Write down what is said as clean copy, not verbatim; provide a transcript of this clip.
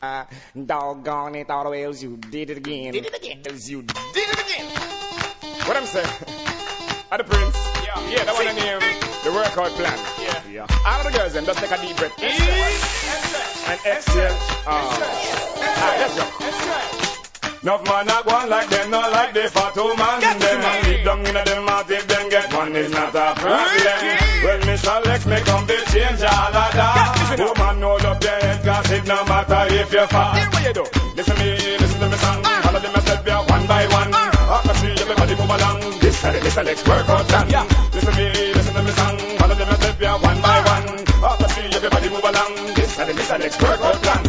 Doggone it, all the whales, you did it again. Did it again. You did it again. What I'm saying? At the Prince. Yeah, that one I name the workout plan. Yeah. All of the girls, then just take a deep breath in and exhale. Let's go. No man not one like them, not like the fat old man. Them and deep down in them mouth, if them get one is not a problem. Well, Mr. Lex, me come to change all of that. Woman, hold up your head, cause it no matter if you're fat. Here what you do? Listen to me song. All of them step here one by one. After see everybody move along. This is the Mr. Lex workout plan. Listen to me song. All of them step here one by one. After see everybody move along. This is the Mr. Lex workout plan.